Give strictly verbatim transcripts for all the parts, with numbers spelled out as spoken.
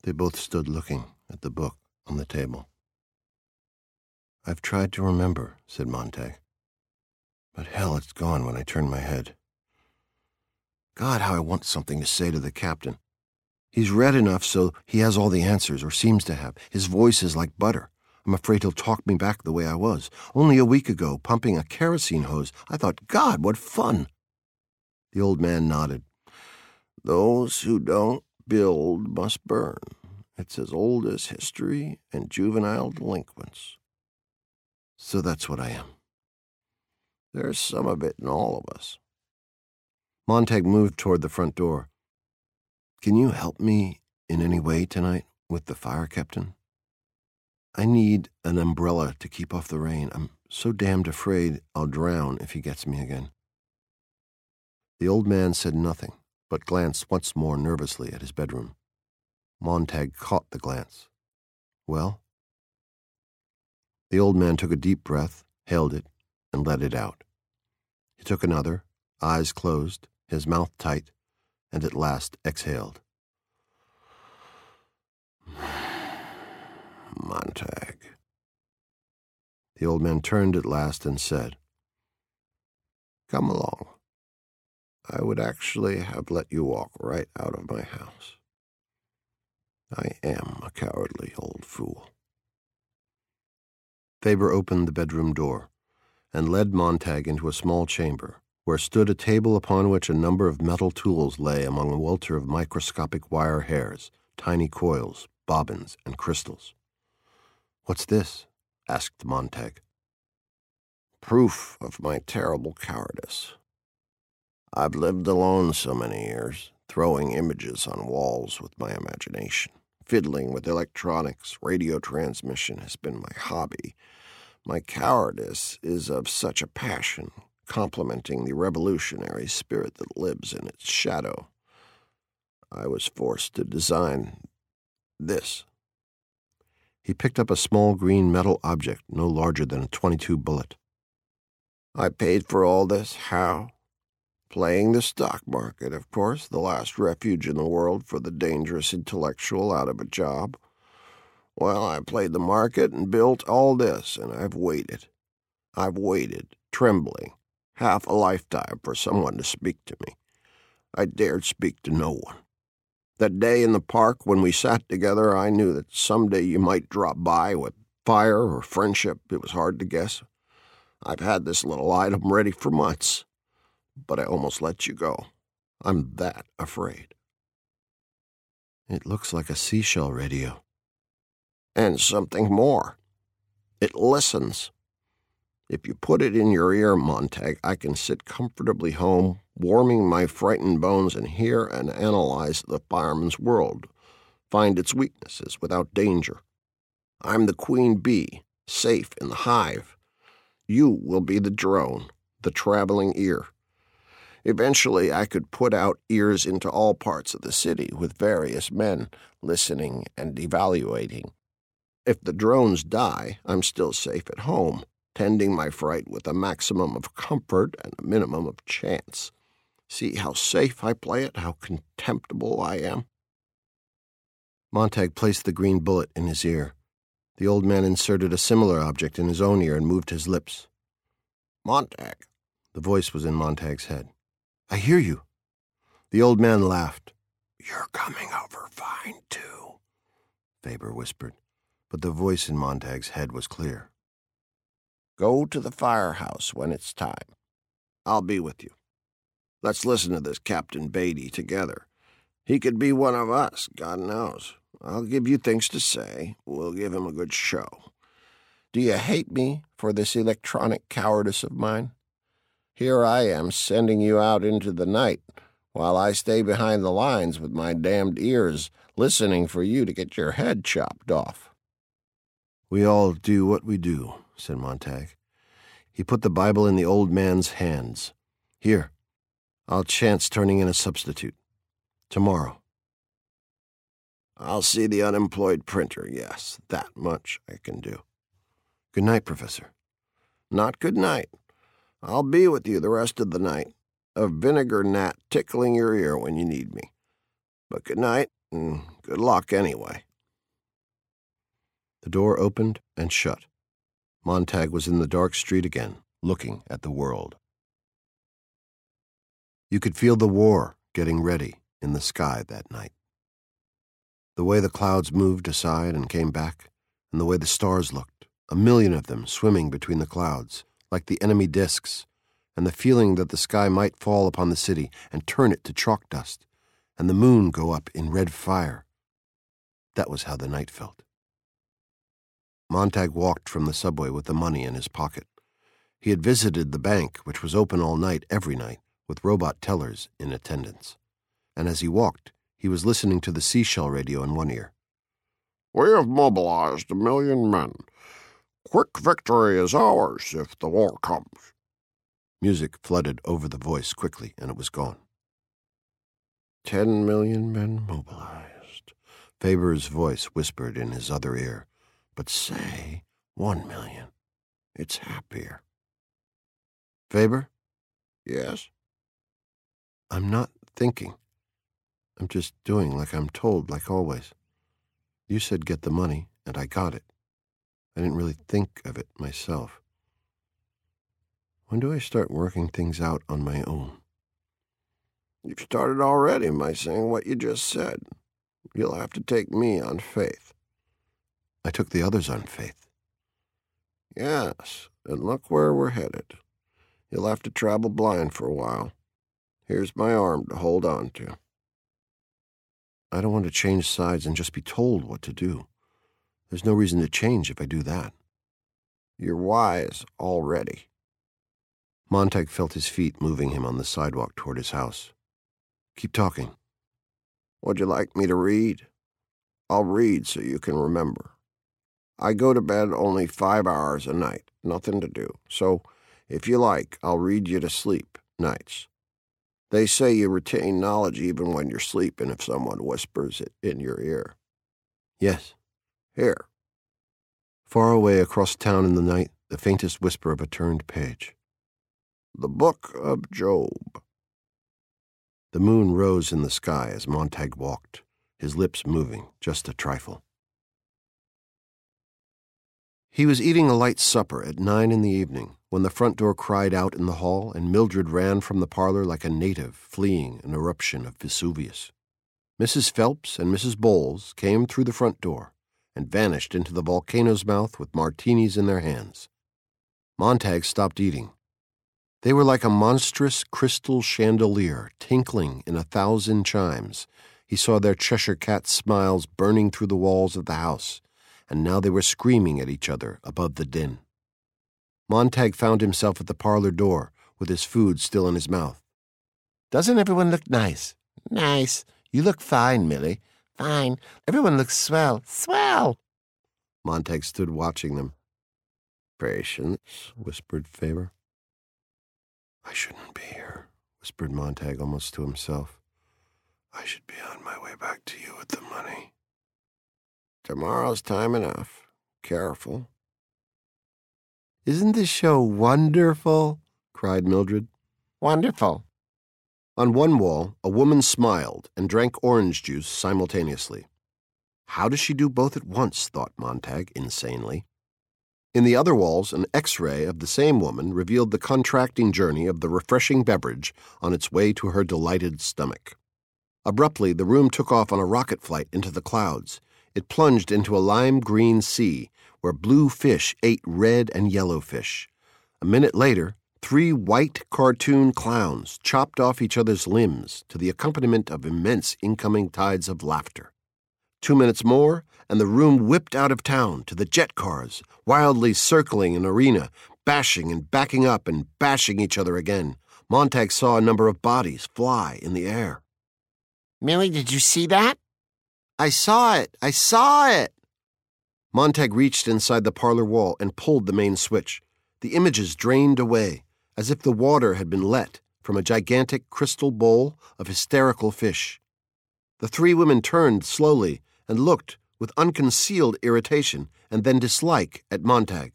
They both stood looking at the book on the table. "I've tried to remember," said Montag. "But hell, it's gone when I turn my head. God, how I want something to say to the captain. He's read enough so he has all the answers, or seems to have. His voice is like butter. I'm afraid he'll talk me back the way I was. Only a week ago, pumping a kerosene hose, I thought, God, what fun!" The old man nodded. "Those who don't build must burn. It's as old as history and juvenile delinquents." "So that's what I am." "There's some of it in all of us." Montag moved toward the front door. "Can you help me in any way tonight with the fire, Captain? I need an umbrella to keep off the rain. I'm so damned afraid I'll drown if he gets me again." The old man said nothing, but glanced once more nervously at his bedroom. Montag caught the glance. "Well?" The old man took a deep breath, held it, and let it out. He took another, eyes closed, his mouth tight, and at last exhaled. "Montag." The old man turned at last and said, "Come along. I would actually have let you walk right out of my house. I am a cowardly old fool." Faber opened the bedroom door and led Montag into a small chamber where stood a table upon which a number of metal tools lay among a welter of microscopic wire hairs, tiny coils, bobbins, and crystals. "What's this?" asked Montag. "Proof of my terrible cowardice. I've lived alone so many years, throwing images on walls with my imagination. Fiddling with electronics, radio transmission has been my hobby. My cowardice is of such a passion, complementing the revolutionary spirit that lives in its shadow. I was forced to design this." He picked up a small green metal object no larger than a twenty-two bullet. "I paid for all this. How? Playing the stock market, of course, the last refuge in the world for the dangerous intellectual out of a job. Well, I played the market and built all this, and I've waited. I've waited, trembling, half a lifetime for someone to speak to me. I dared speak to no one. That day in the park when we sat together, I knew that someday you might drop by with fire or friendship. It was hard to guess. I've had this little item ready for months, but I almost let you go. I'm that afraid." "It looks like a seashell radio." "And something more. It listens. If you put it in your ear, Montag, I can sit comfortably home, warming my frightened bones, and hear and analyze the fireman's world, find its weaknesses without danger. I'm the queen bee, safe in the hive. You will be the drone, the traveling ear. Eventually, I could put out ears into all parts of the city with various men listening and evaluating. If the drones die, I'm still safe at home, tending my fright with a maximum of comfort and a minimum of chance. See how safe I play it, how contemptible I am?" Montag placed the green bullet in his ear. The old man inserted a similar object in his own ear and moved his lips. "Montag." The voice was in Montag's head. "I hear you." The old man laughed. "You're coming over fine, too," Faber whispered, but the voice in Montag's head was clear. "Go to the firehouse when it's time. I'll be with you. Let's listen to this Captain Beatty together. He could be one of us, God knows. I'll give you things to say. We'll give him a good show. Do you hate me for this electronic cowardice of mine? Here I am sending you out into the night while I stay behind the lines with my damned ears listening for you to get your head chopped off." "We all do what we do," said Montag. He put the Bible in the old man's hands. "Here, I'll chance turning in a substitute. Tomorrow." "I'll see the unemployed printer, yes, that much I can do." "Good night, Professor." "Not good night. I'll be with you the rest of the night, a vinegar gnat tickling your ear when you need me. But good night." Mm, good luck anyway. The door opened and shut. Montag was in the dark street again, looking at the world. You could feel the war getting ready in the sky that night. The way the clouds moved aside and came back, and the way the stars looked, a million of them swimming between the clouds, like the enemy discs, and the feeling that the sky might fall upon the city and turn it to chalk dust, and the moon go up in red fire. That was how the night felt. Montag walked from the subway with the money in his pocket. He had visited the bank, which was open all night, every night, with robot tellers in attendance. And as he walked, he was listening to the seashell radio in one ear. We have mobilized a million men. Quick victory is ours if the war comes. Music flooded over the voice quickly, and it was gone. Ten million men mobilized. Faber's voice whispered in his other ear. But say one million. It's happier. Faber? Yes? I'm not thinking. I'm just doing like I'm told, like always. You said get the money, and I got it. I didn't really think of it myself. When do I start working things out on my own? You've started already by saying what you just said. You'll have to take me on faith. I took the others on faith. Yes, and look where we're headed. You'll have to travel blind for a while. Here's my arm to hold on to. I don't want to change sides and just be told what to do. There's no reason to change if I do that. You're wise already. Montag felt his feet moving him on the sidewalk toward his house. Keep talking. Would you like me to read? I'll read so you can remember. I go to bed only five hours a night, nothing to do. So, if you like, I'll read you to sleep nights. They say you retain knowledge even when you're sleeping if someone whispers it in your ear. Yes. Here. Far away across town in the night, the faintest whisper of a turned page. The Book of Job. The moon rose in the sky as Montag walked, his lips moving just a trifle. He was eating a light supper at nine in the evening when the front door cried out in the hall and Mildred ran from the parlor like a native fleeing an eruption of Vesuvius. Missus Phelps and Missus Bowles came through the front door and vanished into the volcano's mouth with martinis in their hands. Montag stopped eating. They were like a monstrous crystal chandelier tinkling in a thousand chimes. He saw their Cheshire cat smiles burning through the walls of the house, and now they were screaming at each other above the din. Montag found himself at the parlor door with his food still in his mouth. Doesn't everyone look nice? Nice. You look fine, Millie. Fine. Everyone looks swell. Swell. Montag stood watching them. Patience, whispered Faber. I shouldn't be here, whispered Montag almost to himself. I should be on my way back to you with the money. Tomorrow's time enough. Careful. Isn't this show wonderful? Cried Mildred. Wonderful. On one wall, a woman smiled and drank orange juice simultaneously. How does she do both at once, thought Montag insanely. In the other walls, an X-ray of the same woman revealed the contracting journey of the refreshing beverage on its way to her delighted stomach. Abruptly, the room took off on a rocket flight into the clouds. It plunged into a lime-green sea where blue fish ate red and yellow fish. A minute later, three white cartoon clowns chopped off each other's limbs to the accompaniment of immense incoming tides of laughter. Two minutes more, and the room whipped out of town to the jet cars, wildly circling an arena, bashing and backing up and bashing each other again. Montag saw a number of bodies fly in the air. Millie, did you see that? I saw it! I saw it! Montag reached inside the parlor wall and pulled the main switch. The images drained away, as if the water had been let from a gigantic crystal bowl of hysterical fish. The three women turned slowly and looked with unconcealed irritation and then dislike at Montag.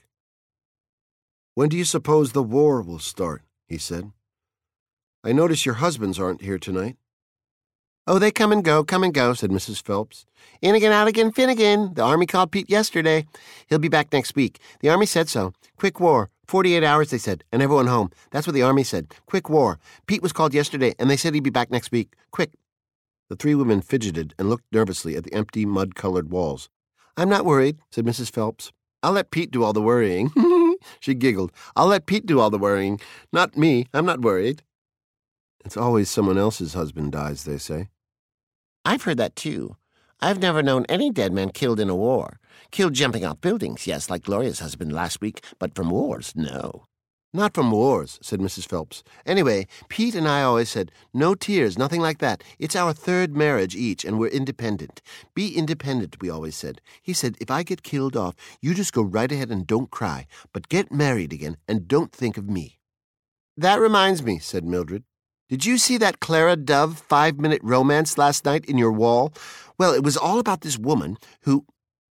When do you suppose the war will start? He said. I notice your husbands aren't here tonight. Oh, they come and go, come and go, said Missus Phelps. In again, out again, Finnegan. The Army called Pete yesterday. He'll be back next week. The Army said so. Quick war. Forty-eight hours, they said, and everyone home. That's what the Army said. Quick war. Pete was called yesterday, and they said he'd be back next week. Quick. The three women fidgeted and looked nervously at the empty, mud-colored walls. I'm not worried, said Missus Phelps. I'll let Pete do all the worrying. She giggled. I'll let Pete do all the worrying. Not me. I'm not worried. It's always someone else's husband dies, they say. I've heard that, too. I've never known any dead man killed in a war. Killed jumping off buildings, yes, like Gloria's husband last week, but from wars, no. Not from wars, said Missus Phelps. Anyway, Pete and I always said, no tears, nothing like that. It's our third marriage each, and we're independent. Be independent, we always said. He said, if I get killed off, you just go right ahead and don't cry, but get married again and don't think of me. That reminds me, said Mildred. Did you see that Clara Dove five-minute romance last night in your wall? Well, it was all about this woman who...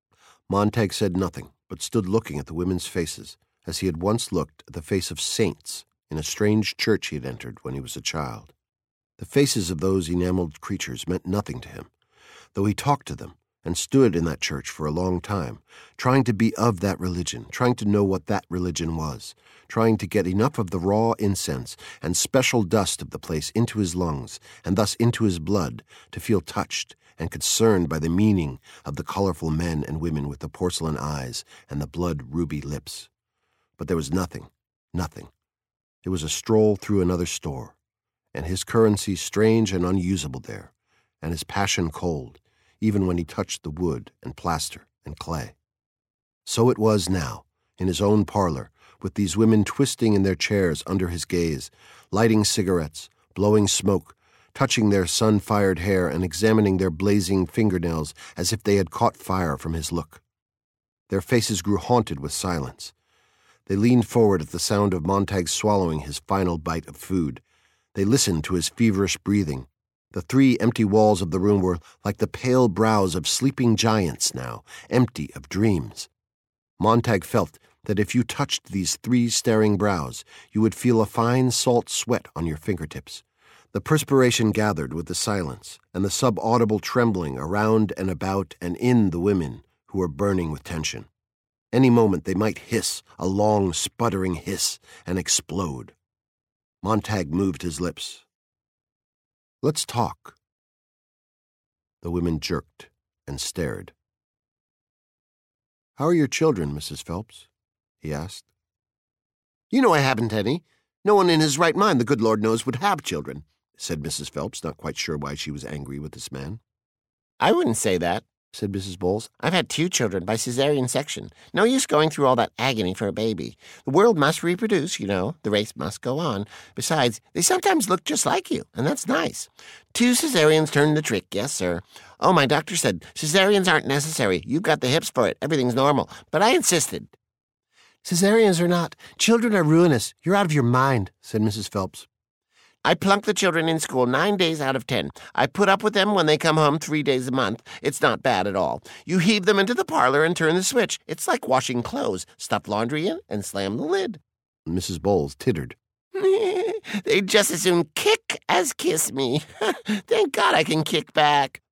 Montag said nothing, but stood looking at the women's faces, as he had once looked at the face of saints in a strange church he had entered when he was a child. The faces of those enameled creatures meant nothing to him, though he talked to them and stood in that church for a long time, trying to be of that religion, trying to know what that religion was, trying to get enough of the raw incense and special dust of the place into his lungs and thus into his blood to feel touched and concerned by the meaning of the colorful men and women with the porcelain eyes and the blood-ruby lips. But there was nothing, nothing. It was a stroll through another store, and his currency strange and unusable there, and his passion cold, even when he touched the wood and plaster and clay. So it was now, in his own parlor, with these women twisting in their chairs under his gaze, lighting cigarettes, blowing smoke, touching their sun-fired hair and examining their blazing fingernails as if they had caught fire from his look. Their faces grew haunted with silence. They leaned forward at the sound of Montag swallowing his final bite of food. They listened to his feverish breathing. The three empty walls of the room were like the pale brows of sleeping giants now, empty of dreams. Montag felt that if you touched these three staring brows, you would feel a fine salt sweat on your fingertips. The perspiration gathered with the silence and the subaudible trembling around and about and in the women who were burning with tension. Any moment they might hiss, a long, sputtering hiss, and explode. Montag moved his lips. Let's talk. The women jerked and stared. How are your children, Missus Phelps? He asked. You know I haven't any. No one in his right mind, the good Lord knows, would have children, said Missus Phelps, not quite sure why she was angry with this man. I wouldn't say that, said Missus Bowles. I've had two children by cesarean section. No use going through all that agony for a baby. The world must reproduce, you know. The race must go on. Besides, they sometimes look just like you, and that's nice. Two cesareans turn the trick, yes, sir. Oh, my doctor said cesareans aren't necessary. You've got the hips for it. Everything's normal. But I insisted. Cesareans are not. Children are ruinous. You're out of your mind, said Missus Phelps. I plunk the children in school nine days out of ten. I put up with them when they come home three days a month. It's not bad at all. You heave them into the parlor and turn the switch. It's like washing clothes. Stuff laundry in and slam the lid. Missus Bowles tittered. They'd just as soon kick as kiss me. Thank God I can kick back.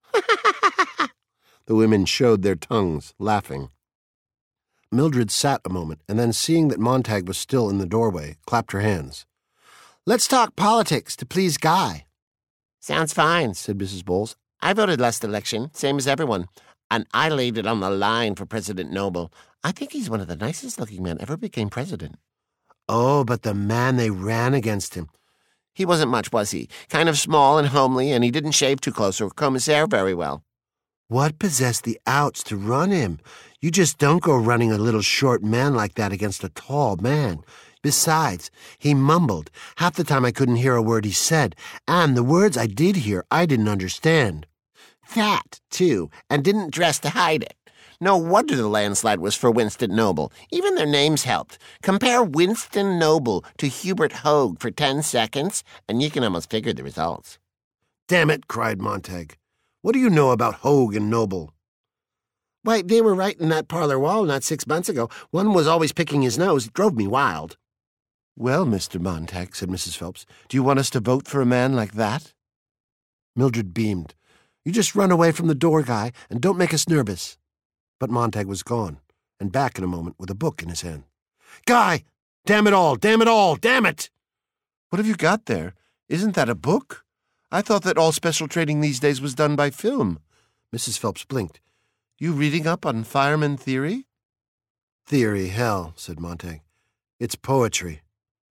The women showed their tongues, laughing. Mildred sat a moment, and then seeing that Montag was still in the doorway, clapped her hands. Let's talk politics to please Guy. Sounds fine, said Missus Bowles. I voted last election, same as everyone, and I laid it on the line for President Noble. I think he's one of the nicest-looking men ever became president. Oh, but the man they ran against him. He wasn't much, was he? Kind of small and homely, and he didn't shave too close or comb his hair very well. What possessed the outs to run him? You just don't go running a little short man like that against a tall man. Besides, he mumbled. Half the time I couldn't hear a word he said, and the words I did hear I didn't understand. Fat, too, and didn't dress to hide it. No wonder the landslide was for Winston Noble. Even their names helped. Compare Winston Noble to Hubert Hogue for ten seconds, and you can almost figure the results. Damn it, cried Montag. What do you know about Hogue and Noble? Why, they were right in that parlor wall not six months ago. One was always picking his nose. It drove me wild. Well, Mister Montag, said Missus Phelps, do you want us to vote for a man like that? Mildred beamed. "You just run away from the door, Guy, and don't make us nervous." But Montag was gone, and back in a moment with a book in his hand. "Guy! Damn it all! Damn it all! Damn it!" "What have you got there? Isn't that a book? I thought that all special training these days was done by film." Missus Phelps blinked. "You reading up on fireman theory?" "Theory, hell," said Montag. "It's poetry."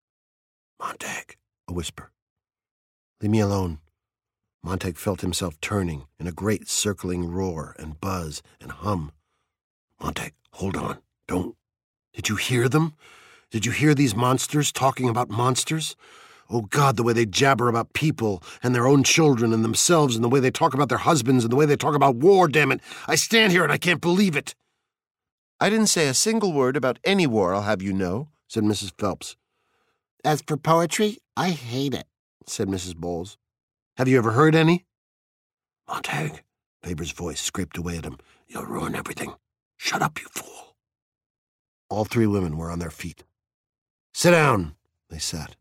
"Montag," a whisper. "Leave me alone." Montag felt himself turning in a great circling roar and buzz and hum. "Montag, hold on. Don't. Did you hear them? Did you hear these monsters talking about monsters? Oh, God, the way they jabber about people and their own children and themselves and the way they talk about their husbands and the way they talk about war, damn it. I stand here and I can't believe it." "I didn't say a single word about any war, I'll have you know," said Missus Phelps. "As for poetry, I hate it," said Missus Bowles. "Have you ever heard any?" "Montag," Faber's voice scraped away at him, "you'll ruin everything. Shut up, you fool." All three women were on their feet. "Sit down," they sat.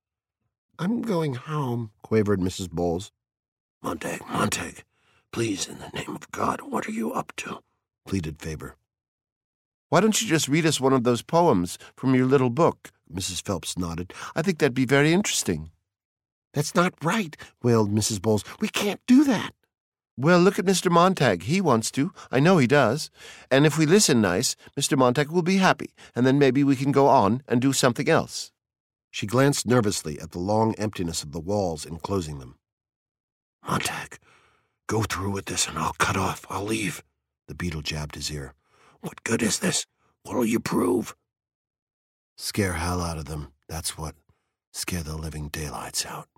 "I'm going home," quavered Missus Bowles. "Montag, Montag, please, in the name of God, what are you up to?" pleaded Faber. "Why don't you just read us one of those poems from your little book?" Missus Phelps nodded. "I think that'd be very interesting." "That's not right," wailed Missus Bowles. "We can't do that." "Well, look at Mister Montag. He wants to. I know he does. And if we listen nice, Mister Montag will be happy, and then maybe we can go on and do something else." She glanced nervously at the long emptiness of the walls enclosing them. "Montag, go through with this and I'll cut off. I'll leave." The beetle jabbed his ear. "What good is this? What'll you prove?" "Scare hell out of them, that's what. Scare the living daylights out."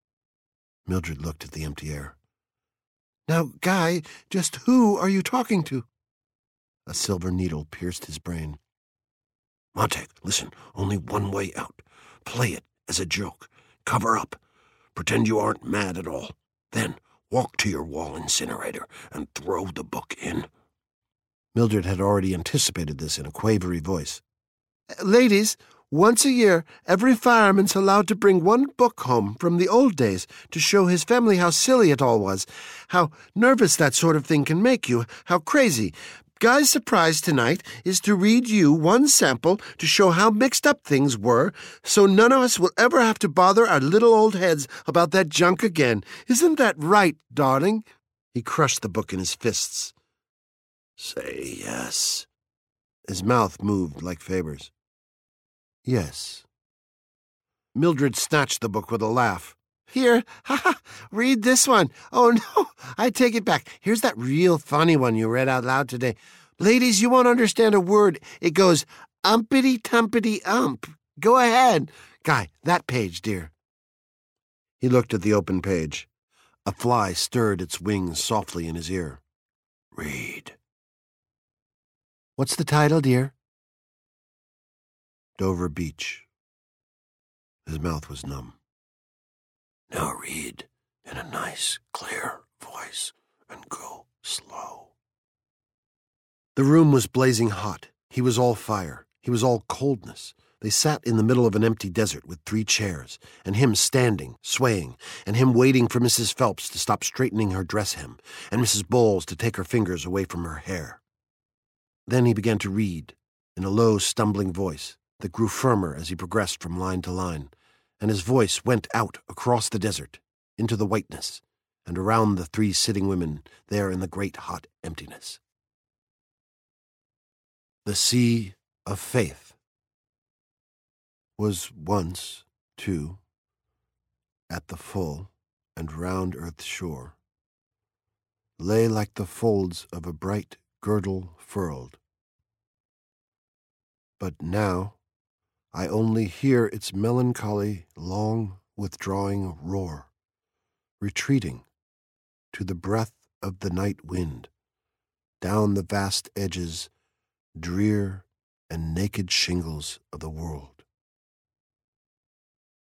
Mildred looked at the empty air. "Now, Guy, just who are you talking to?" A silver needle pierced his brain. "Montag, listen, only one way out. Play it as a joke. Cover up. Pretend you aren't mad at all. Then walk to your wall incinerator and throw the book in." Mildred had already anticipated this in a quavery voice. "Ladies, once a year, every fireman's allowed to bring one book home from the old days to show his family how silly it all was, how nervous that sort of thing can make you, how crazy. Guy's surprise tonight is to read you one sample to show how mixed up things were, so none of us will ever have to bother our little old heads about that junk again. Isn't that right, darling?" He crushed the book in his fists. "Say yes." His mouth moved like Faber's. "Yes." Mildred snatched the book with a laugh. "Here, ha ha, read this one. Oh, no, I take it back. Here's that real funny one you read out loud today. Ladies, you won't understand a word. It goes, umpity-tumpity-ump. Go ahead. Guy, that page, dear." He looked at the open page. A fly stirred its wings softly in his ear. "Read." "What's the title, dear?" Dover Beach. His mouth was numb. "Now read in a nice, clear voice and go slow." The room was blazing hot. He was all fire. He was all coldness. They sat in the middle of an empty desert with three chairs, and him standing, swaying, and him waiting for Missus Phelps to stop straightening her dress hem, and Missus Bowles to take her fingers away from her hair. Then he began to read, in a low, stumbling voice that grew firmer as he progressed from line to line, and his voice went out across the desert, into the whiteness, and around the three sitting women there in the great hot emptiness. The sea of faith was once, too, at the full and round earth's shore, lay like the folds of a bright girdle furled. But now I only hear its melancholy, long withdrawing roar, retreating to the breath of the night wind, down the vast edges, drear and naked shingles of the world.